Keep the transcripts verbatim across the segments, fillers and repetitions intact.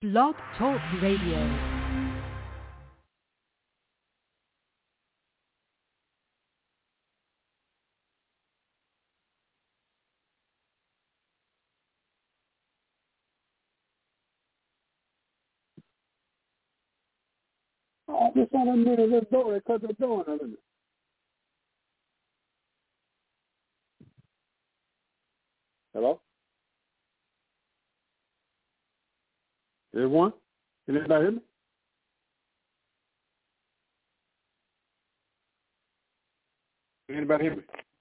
Blog Talk Radio. I just want to admit this door because they're doing it. Hello? Everyone? Can anybody hear me? Can anybody hear me?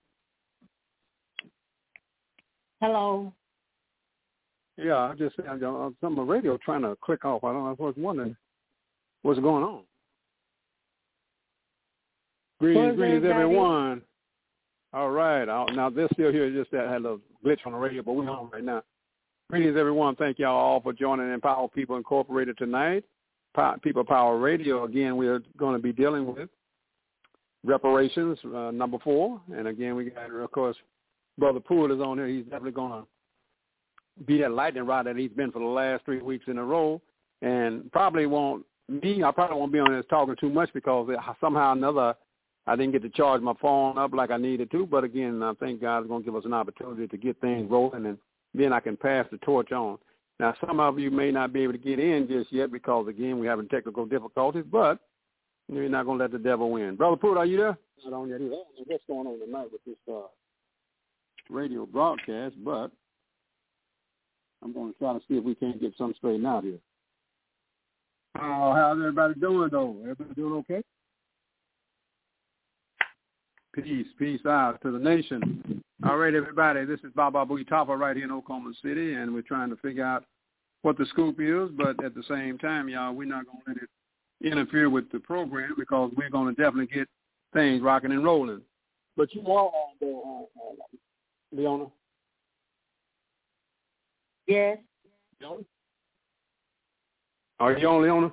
Hello. Yeah, I just I'm on some of the radio trying to click off. I don't know. I was wondering what's going on. Greetings, greetings, everyone. All right. I'll, now, they're still here. Just that had a glitch on the radio, but we're on right now. Greetings, everyone. Thank y'all all for joining Empower People Incorporated tonight. Pa- People Power Radio. Again, we are going to be dealing with reparations, uh, number four. And again, we got, of course, Brother Poole is on here. He's definitely going to be that lightning rod that he's been for the last three weeks in a row. And probably won't, me, I probably won't be on this talking too much because somehow or another I didn't get to charge my phone up like I needed to. But again, I think God's going to give us an opportunity to get things rolling, and then I can pass the torch on. Now, some of you may not be able to get in just yet because, again, we're having technical difficulties, but you're not going to let the devil win. Brother Pruitt, are you there? Not on yet either. I don't know what's going on tonight with this uh, radio broadcast, but I'm going to try to see if we can't get something straightened out here. Oh, how's everybody doing, though? Everybody doing okay? Peace, peace out to the nation. All right, everybody, this is Baba Boogie Tapa right here in Oklahoma City, and we're trying to figure out what the scoop is, but at the same time, y'all, we're not going to let it interfere with the program because we're going to definitely get things rocking and rolling. But you are on there, uh, uh, Leona? Yes. Leona? Are you on, Leona?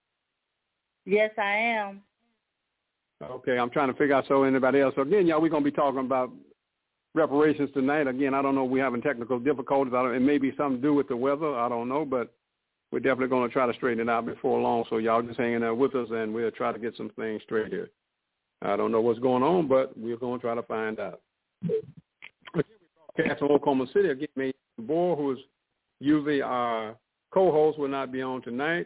Yes, I am. Okay, I'm trying to figure out so anybody else. So again, y'all, we're going to be talking about reparations tonight. Again, I don't know if we're having technical difficulties. I don't, it may be something to do with the weather. I don't know, but we're definitely going to try to straighten it out before long. So y'all just hanging there with us, and we'll try to get some things straight here. I don't know what's going on, but we're going to try to find out. Broadcast from Oklahoma City. Again, May Bohr, who is usually our co-host, will not be on tonight,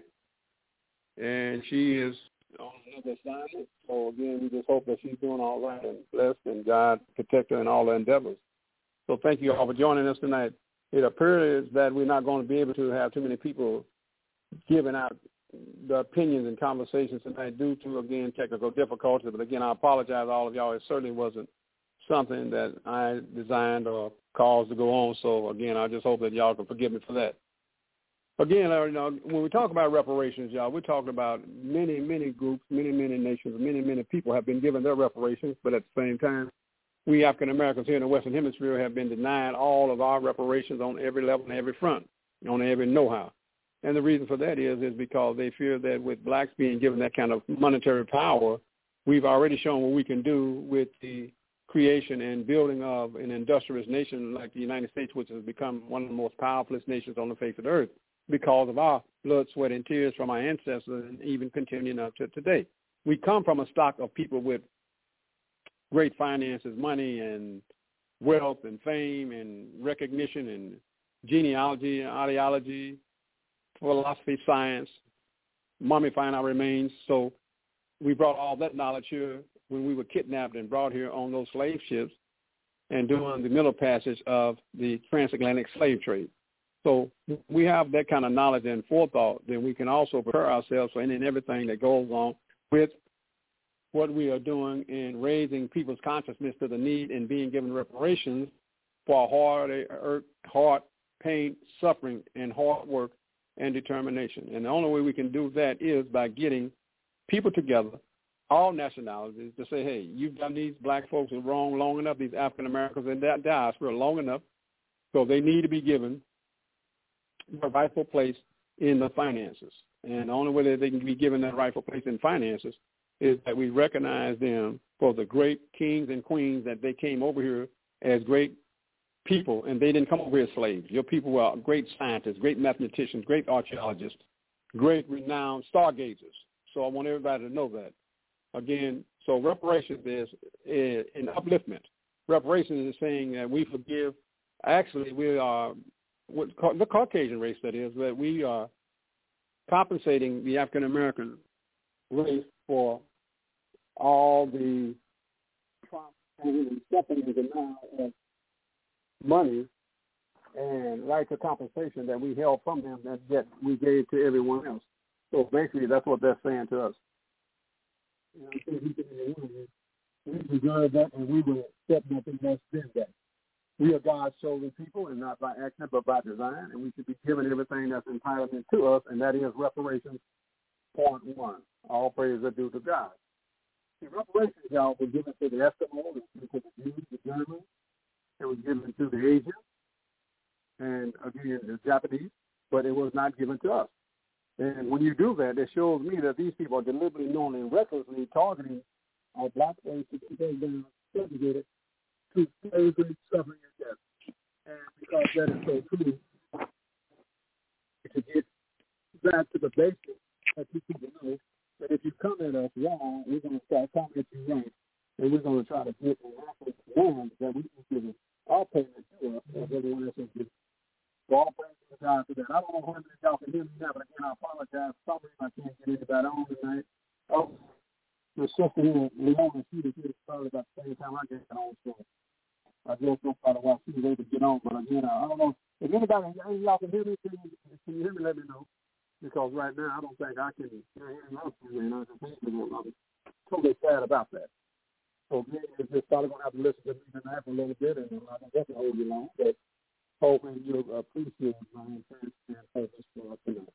and she is on another assignment. So again, we just hope that she's doing all right and blessed, and God protect her in all her endeavors. So thank you all for joining us tonight. It appears that we're not going to be able to have too many people giving out the opinions and conversations tonight due to, again, technical difficulties. But again, I apologize to all of y'all. It certainly wasn't something that I designed or caused to go on. So again, I just hope that y'all can forgive me for that. Again, you know, when we talk about reparations, y'all, we're talking about many, many groups, many, many nations, many, many people have been given their reparations, but at the same time, we African Americans here in the Western Hemisphere have been denied all of our reparations on every level and every front, on every know-how. And the reason for that is is because they fear that with blacks being given that kind of monetary power, we've already shown what we can do with the creation and building of an industrious nation like the United States, which has become one of the most powerful nations on the face of the earth, because of our blood, sweat, and tears from our ancestors, and even continuing up to today. We come from a stock of people with great finances, money, and wealth, and fame, and recognition, and genealogy, and ideology, philosophy, science, mummifying our remains. So we brought all that knowledge here when we were kidnapped and brought here on those slave ships and doing the middle passage of the transatlantic slave trade. So we have that kind of knowledge and forethought, then we can also prepare ourselves for any and everything that goes on with what we are doing in raising people's consciousness to the need and being given reparations for hard, hard pain, suffering, and hard work and determination. And the only way we can do that is by getting people together, all nationalities, to say, hey, you've done these black folks wrong long enough, these African Americans and that diaspora long enough, so they need to be given a rightful place in the finances. And the only way that they can be given that rightful place in finances is that we recognize them for the great kings and queens that they came over here as great people, and they didn't come over here as slaves. Your people were great scientists, great mathematicians, great archaeologists, great renowned stargazers. So I want everybody to know that. Again, so reparations is, is an upliftment. Reparations is saying that we forgive. Actually, we are, what, the Caucasian race, that is, that we are compensating the African-American race for all the and stepping in denial of money and right to compensation that we held from them that yet we gave to everyone else. So basically, that's what they're saying to us. You know, I think we can we deserve that, and we will accept nothing less than that. We are God's chosen people, and not by accident, but by design, and we should be given everything that's entitlement to us, and that is reparations. Point one. All praise are due to God. The reparations, y'all, were given to the Eskimos, to the Jews, the Germans. It was given to the Asians, and again, the Japanese, but it was not given to us. And when you do that, it shows me that these people are deliberately, knowingly, and recklessly targeting our black race to keep us down, segregated, to slavery, suffering, and death. And because that is so true, to get back to the basics, that you people know that if you come at us wrong, we're going to start coming at you right, and we're going to try to get the one that we can give our payment to us, as everyone else is giving. So all praise to God for that. I don't know how many of y'all can hear me now, but again, I apologize. For some reason, I can't get anybody on tonight. Oh, the sister here, Leona, she was here probably about the same time I get on, so I just don't know why she was able to get on. But again, I don't know. If anybody, y'all can hear me, can you, can you hear me? Let me know. Because right now, I don't think I can hear anything else from me, and I just I'm totally sad about that. So again, you're just probably going to have to listen to me tonight for a little bit, and I'm not going to hold you long, but hoping you'll appreciate my intent and purpose for us tonight.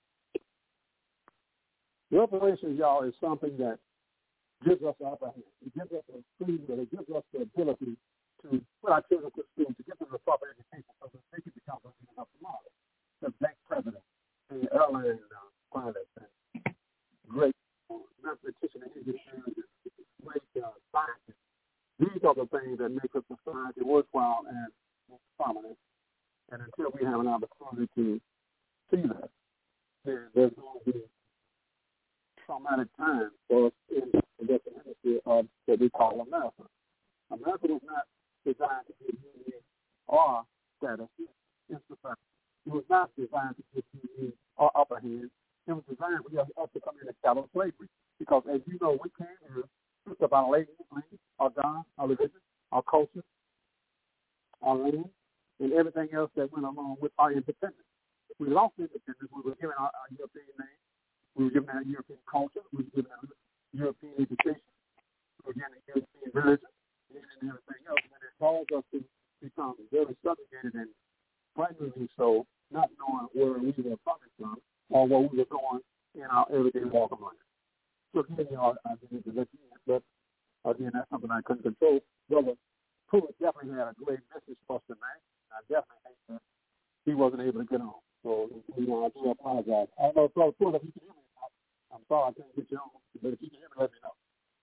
Reparations, y'all, is something that gives us the upper hand. It gives us the freedom, it gives us the ability to put our children to school, to give them the proper education so that they can become president of tomorrow. The bank president, the airline uh, pilot, and great uh, mathematician and engineers, and great uh, scientists. These are the things that make a society worthwhile and prominent. And until we have an opportunity to see that, there, there's going to be traumatic times for us in the Western Hemisphere of what we call America. America was not designed to give you our status in society. It was not designed to give you our upper hand. It was designed for us to come in and shadow slavery. Because as you know, we came here just about our language, our God, our religion, our culture, our land, and everything else that went along with our independence. We lost independence. We were given our, our European name. We were given our European culture. We were given our European education. We were given European religion and everything else. And it caused us to become very subjugated and primarily so, not knowing where we were coming from or where we were going in our everyday walk of life. So again, y'all, I didn't let you in, but again, that's something I couldn't control. Brother Pruitt definitely had a great message for us tonight. I definitely think that he wasn't able to get on. So, you know, I do apologize. I don't know if Brother Pruitt, if you can hear me. I'm sorry I couldn't get you on, but if you can hear me, let me know.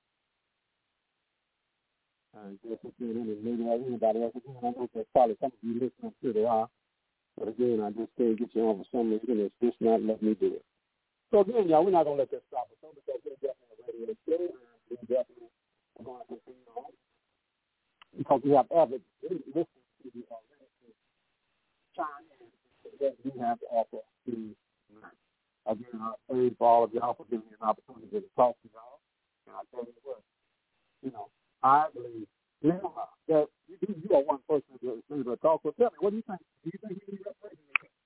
I guess if you maybe anybody else again, I know there's probably some of you listening, I'm sure there are. But again, I just can't get you on for some reason. It's just not letting me do it. So again, y'all, we're not going to let this stop us. Because we're definitely a radio show, and we're definitely going to continue on. Because we have avid listeners to the already chime in that we have to offer to tonight. Again, I praise for all of y'all for giving me an opportunity to talk to y'all. And I tell you what, you know, I believe you know, that you, you are one person to be able to talk. So tell me, what do you think? Do you think we need reparations?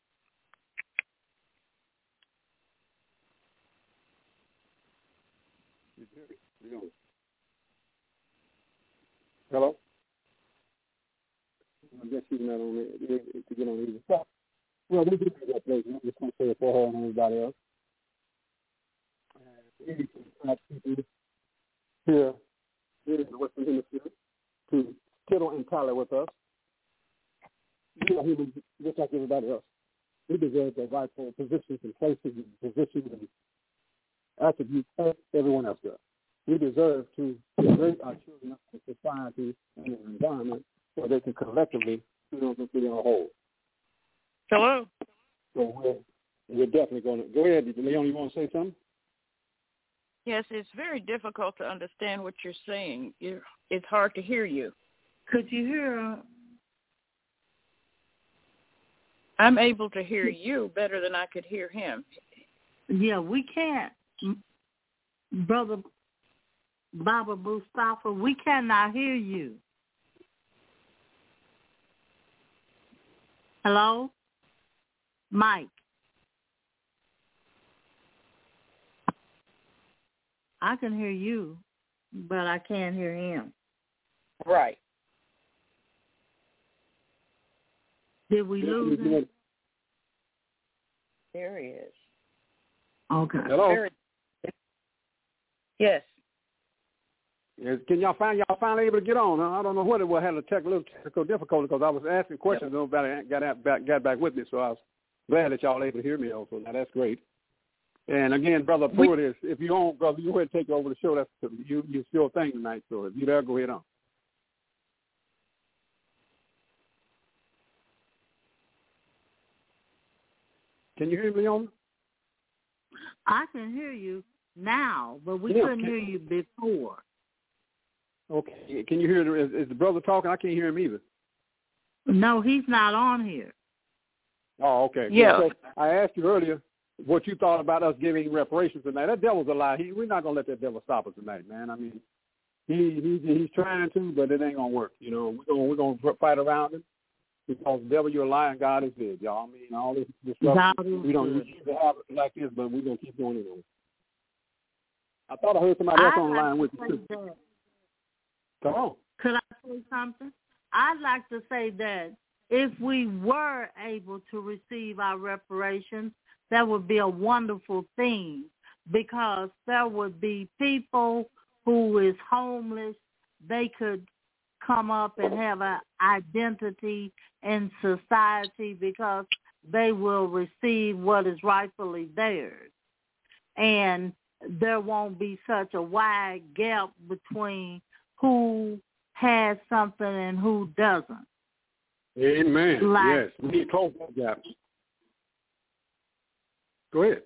Hello? I guess she's not on it to get on either side. Well, we do need reparations. I'm just going to say it for her and everybody else. And we need to people here in the Western Hemisphere to tittle and tally with us. We are humans just like everybody else. We deserve the rightful positions and places and positions and attributes as everyone else does. We deserve to integrate our children into society and an environment so they can collectively feel that they are whole. Hello. So we're we're definitely going to go ahead. Leon, you want to say something? Yes, it's very difficult to understand what you're saying. You're, it's hard to hear you. Could you hear her? I'm able to hear you better than I could hear him. Yeah, we can't. Brother Baba Mustafa, we cannot hear you. Hello? Mike. I can hear you, but I can't hear him. Right. Did we lose him? There he is. Okay. Hello? Very, yes. Yes. Can y'all find y'all finally able to get on? Huh? I don't know what it was. I had a tech, little technical difficulty because I was asking questions. Yep. Nobody got back, got back with me, so I was glad that y'all were able to hear me also. Now, that's great. And again, Brother Pruitt, is if you on, brother, you go ahead and take over the show. That's you, you still thing tonight. So if you there, go ahead on. Can you hear me, Leon? I can hear you now, but we yeah, couldn't can, hear you before. Okay. Can you hear? Is, is the brother talking? I can't hear him either. No, he's not on here. Oh, okay. Yeah. So I asked you earlier what you thought about us giving reparations tonight. That devil's a lie. He, we're not gonna let that devil stop us tonight, man. I mean, he, he he's trying to, but it ain't gonna work. You know, we're gonna we're gonna fight around him because the devil, you're a lie, and God is good, y'all. I mean, all this disruption, we don't need to have it like this, but we're gonna keep going anyway. I thought I heard somebody else I'd on the like line with to you too. that. Come on. Could I say something? I'd like to say that if we were able to receive our reparations, that would be a wonderful thing because there would be people who is homeless. They could come up and have an identity in society because they will receive what is rightfully theirs. And there won't be such a wide gap between who has something and who doesn't. Amen. Like, yes. We need to close that gap. Go ahead.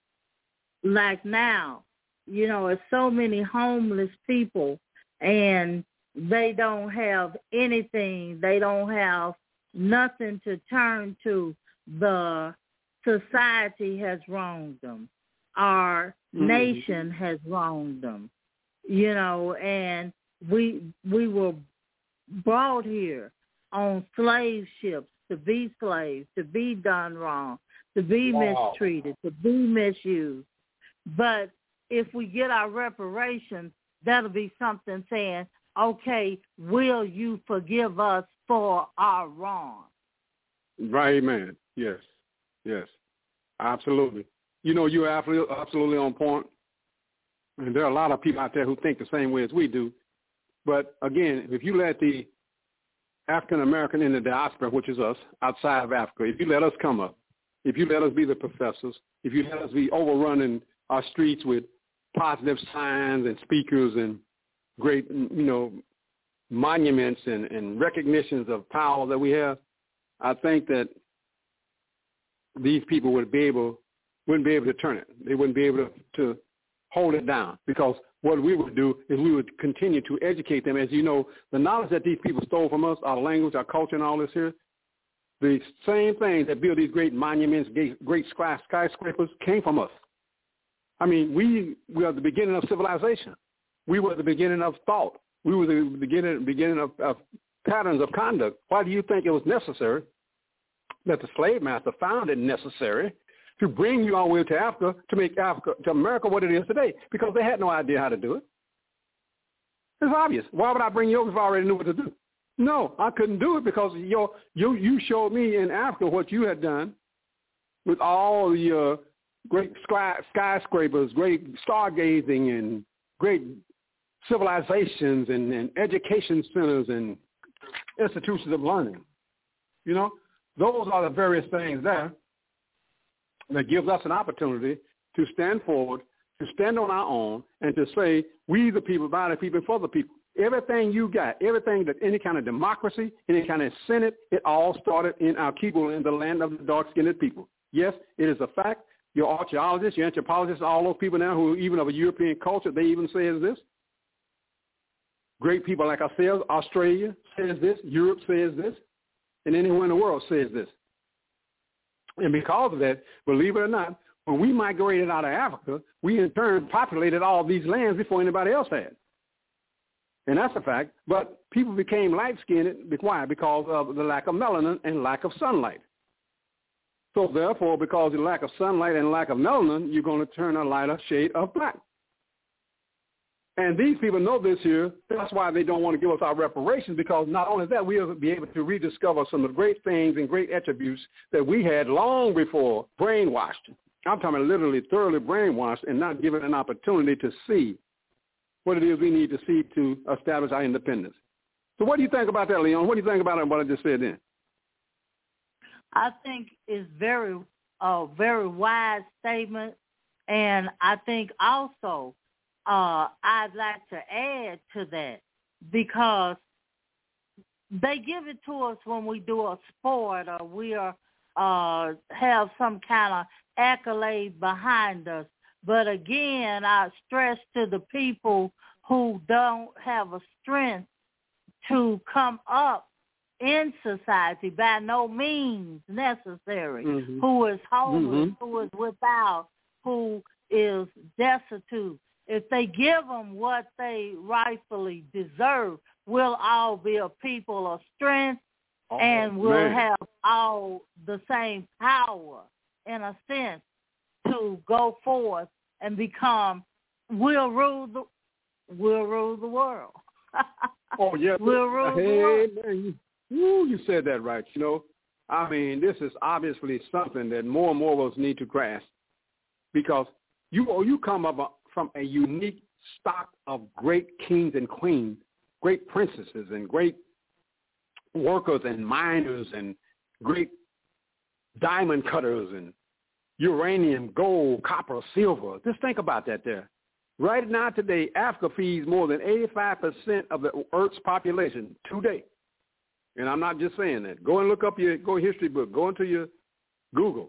Like now, you know, there's so many homeless people and they don't have anything. They don't have nothing to turn to. The society has wronged them. Our mm-hmm. nation has wronged them, you know, and we we were brought here on slave ships to be slaves, to be done wrong, to be wow. mistreated, to be misused. But if we get our reparations, that'll be something saying, okay, will you forgive us for our wrong? Right, amen. Yes, yes, absolutely. You know, you're absolutely, absolutely on point. And there are a lot of people out there who think the same way as we do. But, again, if you let the African-American in the diaspora, which is us, outside of Africa, if you let us come up, if you let us be the professors, if you let us be overrunning our streets with positive signs and speakers and great, you know, monuments and, and recognitions of power that we have, I think that these people would be able, wouldn't be able to turn it. They wouldn't be able to, to hold it down because what we would do is we would continue to educate them. As you know, the knowledge that these people stole from us, our language, our culture, and all this here, the same things that build these great monuments, great skyscrapers came from us. I mean, we, we are the beginning of civilization. We were the beginning of thought. We were the beginning, beginning of, of patterns of conduct. Why do you think it was necessary that the slave master found it necessary to bring you all the way to Africa, to make Africa, to America what it is today? Because they had no idea how to do it. It's obvious. Why would I bring you over if I already knew what to do? No, I couldn't do it because your, you you showed me in Africa what you had done with all the uh, great sky, skyscrapers, great stargazing, and great civilizations and, and education centers and institutions of learning. You know, those are the various things there that gives us an opportunity to stand forward, to stand on our own, and to say, we the people, by the people, for the people. Everything you got, everything that any kind of democracy, any kind of Senate, it all started in our people in the land of the dark-skinned people. Yes, it is a fact. Your archaeologists, your anthropologists, all those people now who even of a European culture, they even say this. Great people like ourselves, Australia says this, Europe says this, and anywhere in the world says this. And because of that, believe it or not, when we migrated out of Africa, we in turn populated all these lands before anybody else had. And that's a fact. But people became light-skinned. Why? Because of the lack of melanin and lack of sunlight. So therefore, because of the lack of sunlight and lack of melanin, you're going to turn a lighter shade of black. And these people know this here. That's why they don't want to give us our reparations, because not only that, we'll be able to rediscover some of the great things and great attributes that we had long before brainwashed. I'm talking literally thoroughly brainwashed and not given an opportunity to see what it is we need to see to establish our independence. So what do you think about that, Leon? What do you think about what I just said then? I think it's very, uh, very wise statement, and I think also uh, I'd like to add to that, because they give it to us when we do a sport or we are uh, have some kind of accolade behind us. But again, I stress to the people who don't have a strength to come up in society, by no means necessary, mm-hmm. who is homeless, mm-hmm. who is without, who is destitute. If they give them what they rightfully deserve, we'll all be a people of strength, oh, and we'll man. have all the same power, in a sense, to go forth and become, we'll rule the, we'll rule the world. Oh, yeah. We'll rule hey, the world. Man, you, ooh, you said that right. You know, I mean, this is obviously something that more and more of us need to grasp, because you, oh, you come up from a unique stock of great kings and queens, great princesses and great workers and miners and great diamond cutters and uranium, gold, copper, silver. Just think about that there. Right now today, Africa feeds more than eighty-five percent of the Earth's population today. And I'm not just saying that. Go and look up your go history book. Go into your Google.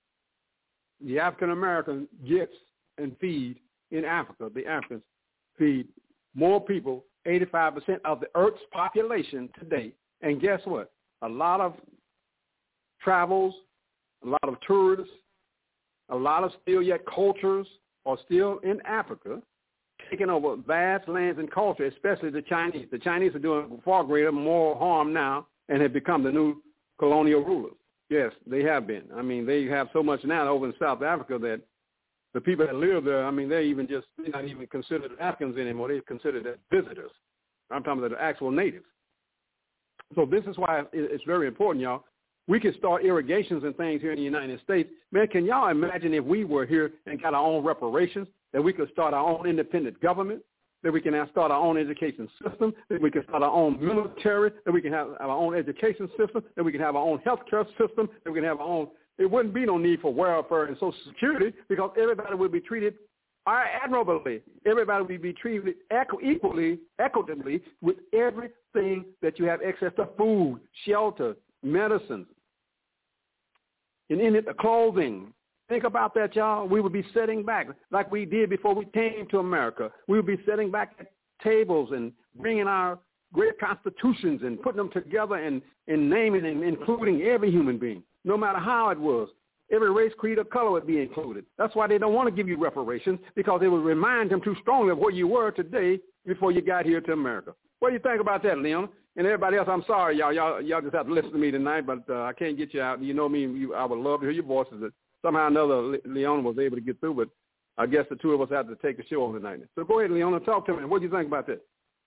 The African American gets and feed in Africa, the Africans feed more people, eighty-five percent of the Earth's population today. And guess what? A lot of travels, a lot of tourists, a lot of still yet cultures are still in Africa, taking over vast lands and culture, especially the Chinese. The Chinese are doing far greater, more harm now, and have become the new colonial rulers. Yes, they have been. I mean, they have so much now over in South Africa that the people that live there, I mean, they're even just, they're not even considered Africans anymore. They're considered as visitors. I'm talking about the actual natives. So this is why it's very important, y'all. We could start irrigations and things here in the United States. Man, can y'all imagine if we were here and got our own reparations, that we could start our own independent government, that we can start our own education system, that we can start our own military, that we can have our own education system, that we can have our own health care system, that we can have our own, there wouldn't be no need for welfare and Social Security, because everybody would be treated admirably. Everybody would be treated equally, equitably with everything that you have access to: food, shelter, medicine, and in it, the clothing. Think about that, y'all. We would be sitting back like we did before we came to America. We would be sitting back at tables and bringing our great constitutions and putting them together and, and naming and including every human being, no matter how it was. Every race, creed, or color would be included. That's why they don't want to give you reparations, because it would remind them too strongly of where you were today before you got here to America. What do you think about that, Leon? And everybody else, I'm sorry, y'all. Y'all, y'all just have to listen to me tonight, but uh, I can't get you out. You know me. You, I would love to hear your voices. Somehow or another, Leona was able to get through, but I guess the two of us have to take the show on tonight. So go ahead, Leona, talk to me. What do you think about that?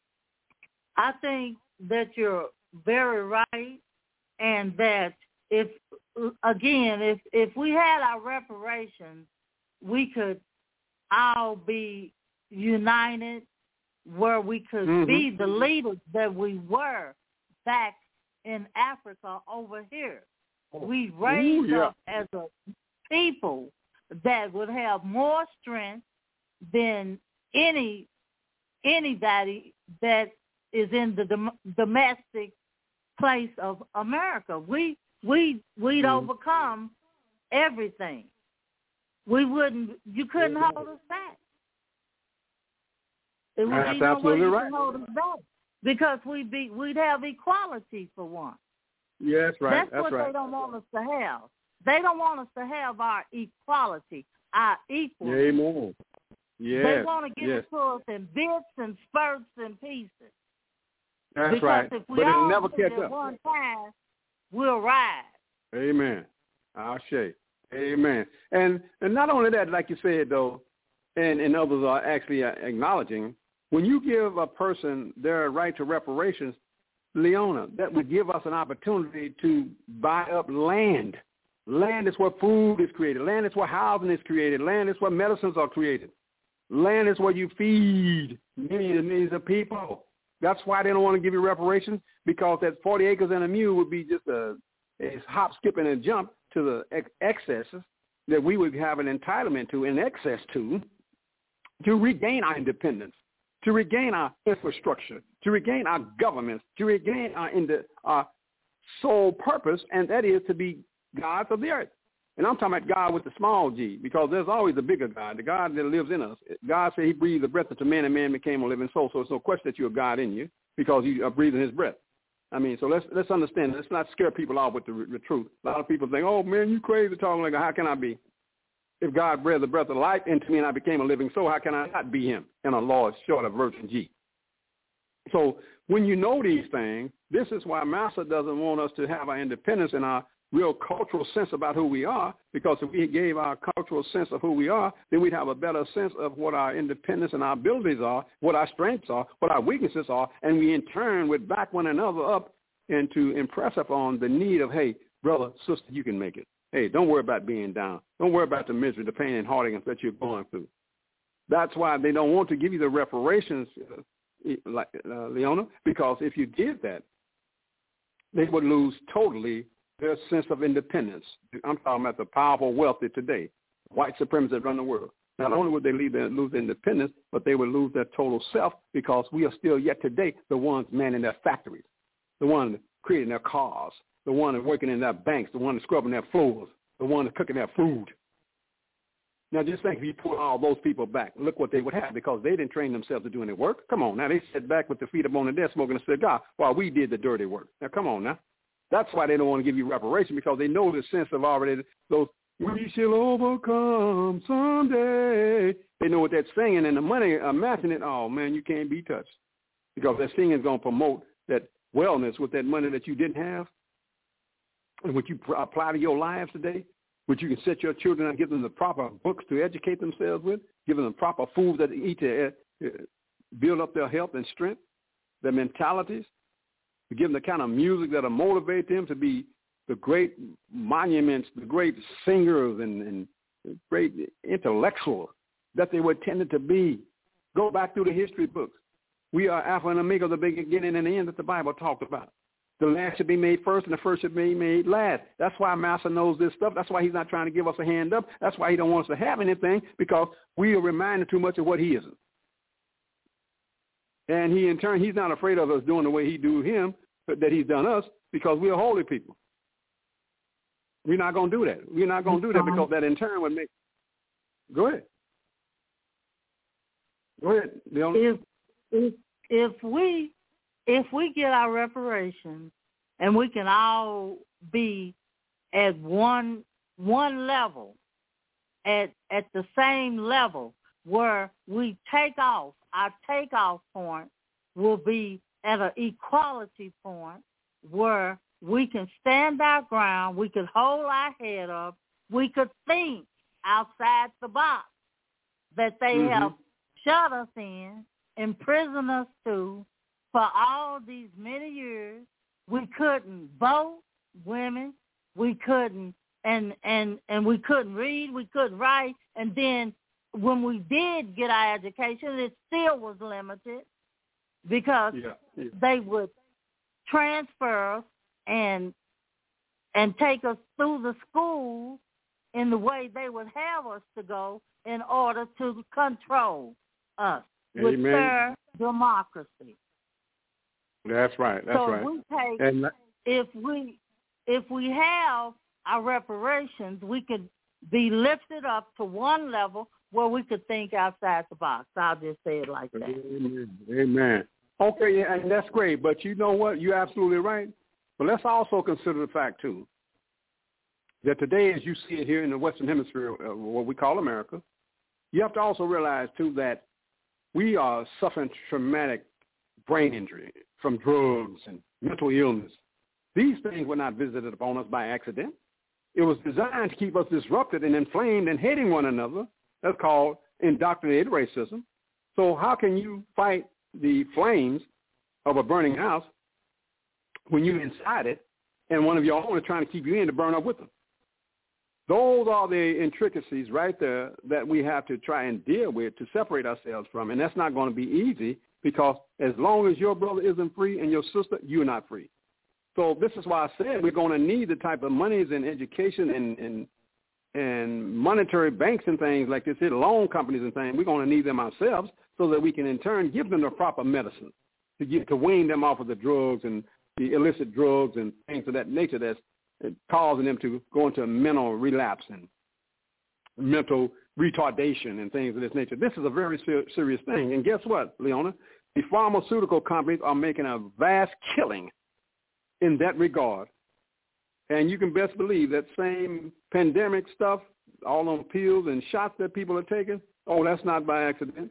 I think that you're very right, and that if, again, if, if we had our reparations, we could all be united, where we could mm-hmm. be the leaders that we were back in Africa over here. We raised Ooh, yeah. up as a people that would have more strength than any anybody that is in the dom- domestic place of America. We we we'd mm-hmm. overcome everything. We wouldn't, you couldn't mm-hmm. hold us back. It would That's be no way absolutely you right. could hold us back because we'd be, we'd have equality for one. Yes, right. That's, That's what right. they don't want us to have. They don't want us to have our equality, our equal. Amen. Yes. They want to give yes. it to us in bits and spurts and pieces. That's because right. if we but all it'll never do it catch at up. one time, we'll rise. Amen. I'll say. Amen. And and not only that, like you said, though, and, and others are actually acknowledging, when you give a person their right to reparations, Leona, that would give us an opportunity to buy up land. Land is where food is created. Land is where housing is created. Land is where medicines are created. Land is where you feed millions and millions of people. That's why they don't want to give you reparations, because that forty acres and a mule would be just a, a hop, skip, and a jump to the ex- excesses that we would have an entitlement to, in excess to, to regain our independence, to regain our infrastructure, to regain our governments, to regain our, in the, our sole purpose, and that is to be gods of the earth. And I'm talking about God with the small g, because there's always a bigger God, the God that lives in us. God said he breathed the breath into man, and man became a living soul. So it's no question that you're a God in you because you are breathing his breath. I mean, so let's let's understand. Let's not scare people off with the, the truth. A lot of people think, oh, man, you crazy talking like that. How can I be? If God breathed the breath of life into me and I became a living soul, how can I not be him in a Lord short of virgin G? So when you know these things, this is why Master doesn't want us to have our independence and our real cultural sense about who we are, because if we gave our cultural sense of who we are, then we'd have a better sense of what our independence and our abilities are, what our strengths are, what our weaknesses are, and we in turn would back one another up and to impress upon the need of, hey, brother, sister, you can make it. Hey, don't worry about being down. Don't worry about the misery, the pain and heartache that you're going through. That's why they don't want to give you the reparations, uh, like uh, Leona, because if you did that, they would lose totally their sense of independence. I'm talking about the powerful wealthy today, white supremacists that run the world. Not only would they leave their, lose their independence, but they would lose their total self, because we are still yet today the ones manning their factories, the ones creating their cars, the ones working in their banks, the ones scrubbing their floors, the ones cooking their food. Now just think if you pull all those people back, look what they would have, because they didn't train themselves to do any work. Come on now, they sat back with their feet up on the desk smoking a cigar while we did the dirty work. Now come on now. That's why they don't want to give you reparation, because they know the sense of already those, we shall overcome someday. They know what that's singing, and the money, uh, matching it, oh, man, you can't be touched. Because that singing is going to promote that wellness with that money that you didn't have, and what you pr- apply to your lives today, which you can set your children and give them the proper books to educate themselves with, give them the proper food that they eat to uh, build up their health and strength, their mentalities, to give them the kind of music that will motivate them to be the great monuments, the great singers and, and great intellectuals that they were intended to be. Go back through the history books. We are Alpha and Omega, the beginning and the end that the Bible talked about. The last should be made first, and the first should be made last. That's why Master knows this stuff. That's why he's not trying to give us a hand up. That's why he don't want us to have anything, because we are reminded too much of what he isn't. And he, in turn, he's not afraid of us doing the way he do him, but that he's done us, because we are holy people. We're not going to do that. We're not going to do that because that in turn would make. Go ahead. Go ahead, Leona. If if if we if we get our reparations and we can all be at one one level, at at the same level, where we take off, our takeoff point will be at an equality point where we can stand our ground, we could hold our head up, we could think outside the box that they mm-hmm. have shut us in, imprisoned us to for all these many years. We couldn't vote, women, we couldn't, and, and, and we couldn't read, we couldn't write, and then when we did get our education, it still was limited because yeah, yeah. they would transfer us and and take us through the schools in the way they would have us to go in order to control us with Amen. their democracy. That's right. That's so right. We take, and if we if we have our reparations, we could be lifted up to one level where we could think outside the box. I'll just say it like that. Amen. Amen. Okay, yeah, and that's great. But you know what? You're absolutely right. But let's also consider the fact, too, that today, as you see it here in the Western Hemisphere, uh, what we call America, you have to also realize, too, that we are suffering traumatic brain injury from drugs and mental illness. These things were not visited upon us by accident. It was designed to keep us disrupted and inflamed and hating one another. That's called indoctrinated racism. So how can you fight the flames of a burning house when you're inside it and one of your own is trying to keep you in to burn up with them? Those are the intricacies right there that we have to try and deal with to separate ourselves from. And that's not going to be easy because as long as your brother isn't free and your sister, you're not free. So this is why I said we're going to need the type of monies and education and, and and monetary banks and things like this, loan companies and things. We're going to need them ourselves so that we can in turn give them the proper medicine to get to wean them off of the drugs and the illicit drugs and things of that nature that's causing them to go into mental relapse and mental retardation and things of this nature. This is a very ser- serious thing. And guess what, Leona? The pharmaceutical companies are making a vast killing in that regard. And you can best believe that same pandemic stuff, all on pills and shots that people are taking, oh, that's not by accident.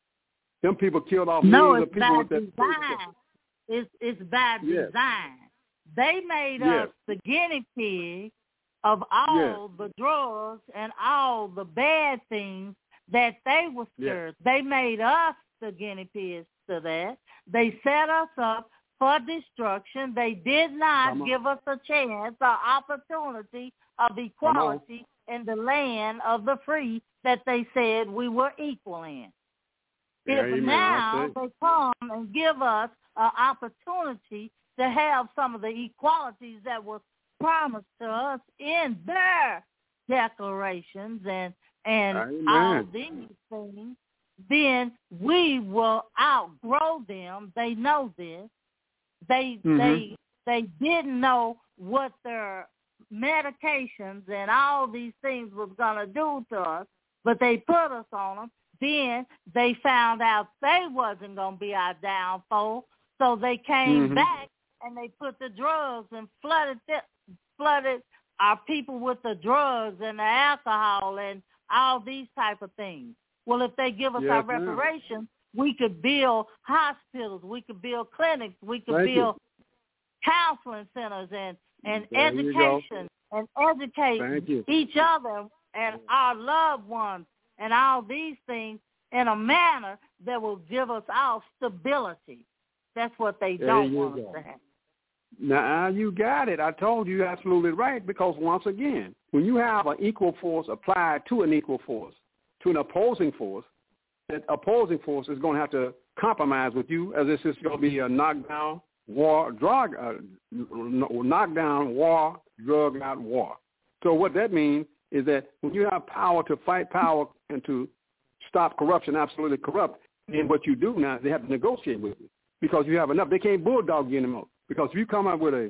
Them people killed off no, millions of people. It's by design. It's, it's by yes. design. They made yes. us the guinea pig of all yes. the drugs and all the bad things that they were served. Yes. They made us the guinea pigs to that. They set us up for destruction. They did not give us a chance or opportunity of equality in the land of the free that they said we were equal in. Yeah, if now they come and give us an opportunity to have some of the equalities that was promised to us in their declarations and, and all these things, then we will outgrow them. They know this. They mm-hmm. they they didn't know what their medications and all these things was going to do to us, but they put us on them. Then they found out they wasn't going to be our downfall, so they came mm-hmm. back and they put the drugs and flooded th- flooded our people with the drugs and the alcohol and all these type of things. Well, if they give us yes, our reparations, we could build hospitals, we could build clinics, we could Thank build you. counseling centers and, and there education and educate each other and our loved ones and all these things in a manner that will give us all stability. That's what they there don't want go. us to have. Now, you got it. I told you absolutely right because, once again, when you have an equal force applied to an equal force, to an opposing force, that opposing force is going to have to compromise with you as this is going to be a knockdown, war, drug, uh, knockdown, war, drug out war. So what that means is that when you have power to fight power and to stop corruption, absolutely corrupt, then what you do now, they have to negotiate with you because you have enough. They can't bulldog you anymore because if you come up with a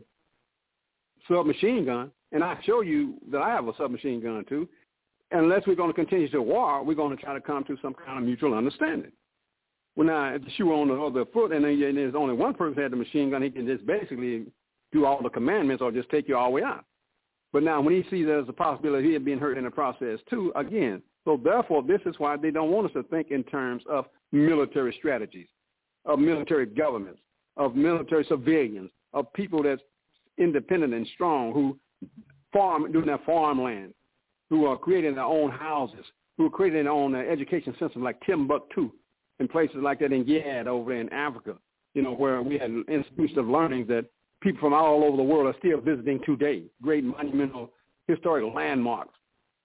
submachine gun, and I show you that I have a submachine gun too, unless we're going to continue to war, we're going to try to come to some kind of mutual understanding. Well, now, if the shoe on the other foot and then there's only one person who had the machine gun, he can just basically do all the commandments or just take you all the way out. But now when he sees there's a possibility of being hurt in the process too, again, so therefore this is why they don't want us to think in terms of military strategies, of military governments, of military civilians, of people that's independent and strong who farm, doing their farmland, who are creating their own houses, who are creating their own uh, education system like Timbuktu and places like that in Gad over in Africa, you know, where we had institutions of learning that people from all over the world are still visiting today, great monumental historical landmarks.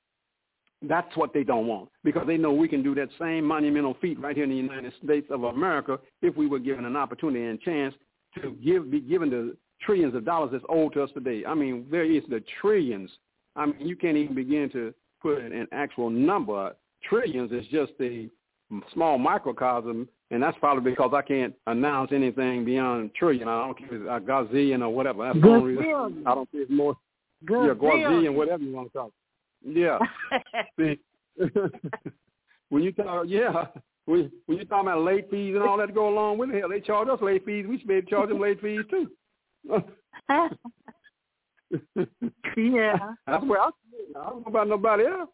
That's what they don't want because they know we can do that same monumental feat right here in the United States of America if we were given an opportunity and chance to give be given the trillions of dollars that's owed to us today. I mean, there is the trillions. I mean, you can't even begin to put an actual number. Trillions is just a small microcosm, and that's probably because I can't announce anything beyond trillion. I don't care if it's a gazillion or whatever. That's the only reason I don't see it more. Good yeah, Gazillion, deal. whatever you want to talk. Yeah. See, when you talk, yeah, when, when you talk about late fees and all that to go along with it, hell, they charge us late fees. We should be able to charge them late fees too. Yeah. That's where I, I don't know about nobody else.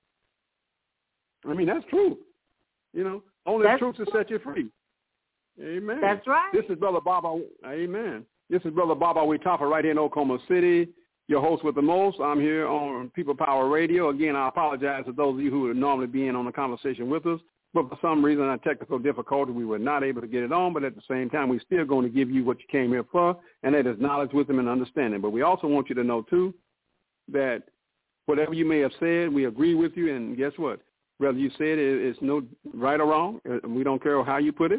I mean, that's true. You know, only That's the truth to set you free. Amen. That's right. This is Brother Baba. Amen. This is Brother Baba Wetafa right here in Oklahoma City, your host with the most. I'm here on People Power Radio. Again, I apologize to those of you who would normally be in on the conversation with us, but for some reason, a technical difficulty, we were not able to get it on, but at the same time, we're still going to give you what you came here for, and that is knowledge, wisdom, and understanding. But we also want you to know, too, that whatever you may have said, we agree with you, and guess what? Whether you said it, it's no right or wrong, we don't care how you put it.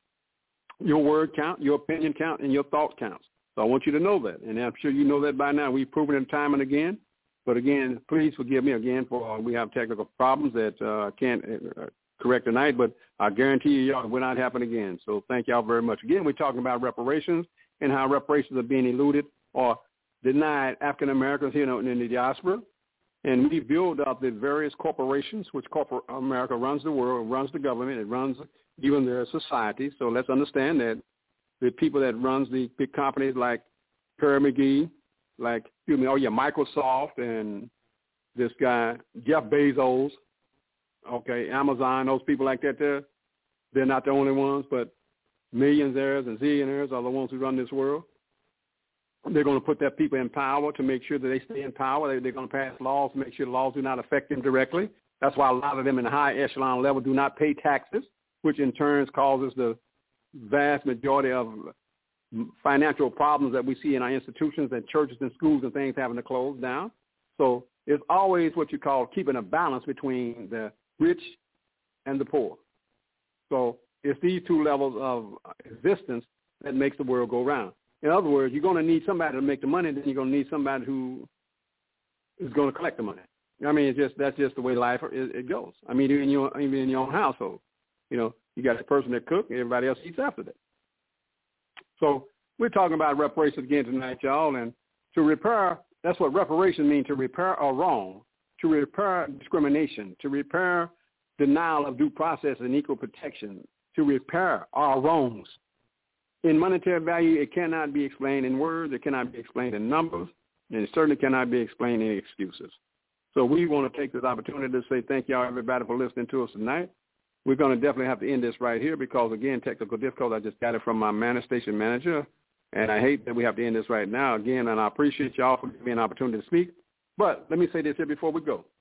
Your word count, your opinion count, and your thought counts. So I want you to know that, and I'm sure you know that by now. We've proven it time and again. But again, please forgive me again for uh, we have technical problems that I uh, can't uh, correct tonight, but I guarantee you, y'all, it will not happen again. So thank y'all very much. Again, we're talking about reparations and how reparations are being eluded or denied African Americans here in, in the diaspora. And we build up the various corporations, which corporate America runs the world, runs the government, it runs even their society. So let's understand that the people that runs the big companies like Perry McGee, like, excuse me, oh yeah, Microsoft and this guy, Jeff Bezos, okay, Amazon, those people like that there, they're not the only ones, but millionaires and zillionaires are the ones who run this world. They're going to put their people in power to make sure that they stay in power. They're going to pass laws to make sure the laws do not affect them directly. That's why a lot of them in the high echelon level do not pay taxes, which in turn causes the vast majority of financial problems that we see in our institutions and churches and schools and things having to close down. So it's always what you call keeping a balance between the rich and the poor. So it's these two levels of existence that makes the world go round. In other words, you're going to need somebody to make the money, then you're going to need somebody who is going to collect the money. I mean, it's just that's just the way life it, it goes. I mean, even in your even in your own household, you know, you got a person that cooks, and everybody else eats after that. So we're talking about reparations again tonight, y'all, and to repair. That's what reparation means: to repair a wrong, to repair discrimination, to repair denial of due process and equal protection, to repair our wrongs. In monetary value, it cannot be explained in words. It cannot be explained in numbers. And it certainly cannot be explained in excuses. So we want to take this opportunity to say thank y'all, everybody, for listening to us tonight. We're going to definitely have to end this right here because, again, technical difficulty. I just got it from my man- station manager, and I hate that we have to end this right now. Again, and I appreciate y'all for giving me an opportunity to speak. But let me say this here before we go.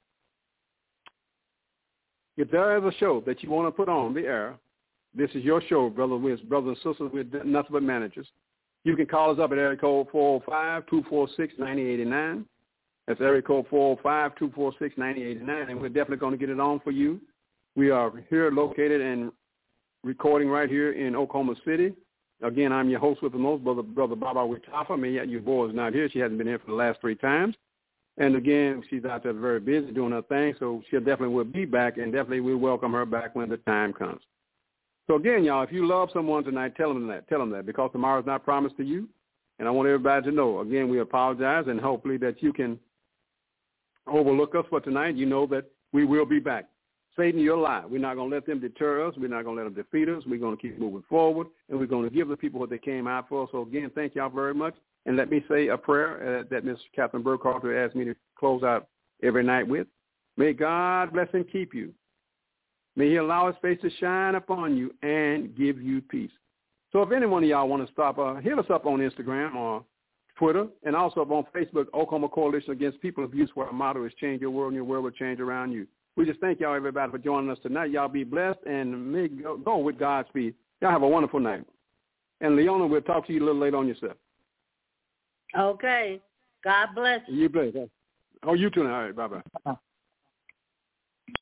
If there is a show that you want to put on the air, this is your show, brother, with brothers and sisters with nothing but managers. You can call us up at area code four oh five, two four six, nine oh eight nine. That's area code four oh five, two four six, nine oh eight nine, and we're definitely going to get it on for you. We are here located and recording right here in Oklahoma City. Again, I'm your host with the most, brother, brother Baba Wetafa. I mean, your boy is not here. She hasn't been here for the last three times. And again, she's out there very busy doing her thing, so she definitely will be back, and definitely we'll welcome her back when the time comes. So again, y'all, if you love someone tonight, tell them that. Tell them that because tomorrow's not promised to you. And I want everybody to know, again, we apologize, and hopefully that you can overlook us for tonight. You know that we will be back. Satan, you're a lie. We're not going to let them deter us. We're not going to let them defeat us. We're going to keep moving forward, and we're going to give the people what they came out for. So again, thank y'all very much. And let me say a prayer uh, that Miss Catherine Burkhalter asked me to close out every night with. May God bless and keep you. May he allow his face to shine upon you and give you peace. So if any one of y'all want to stop, uh, hit us up on Instagram or Twitter and also on Facebook, Oklahoma Coalition Against People Abuse, where our motto is change your world and your world will change around you. We just thank y'all, everybody, for joining us tonight. Y'all be blessed and may go, go with God's speed. Y'all have a wonderful night. And Leona, we'll talk to you a little later on yourself. Okay. God bless you. You bless. Oh, you too. All right. Bye-bye.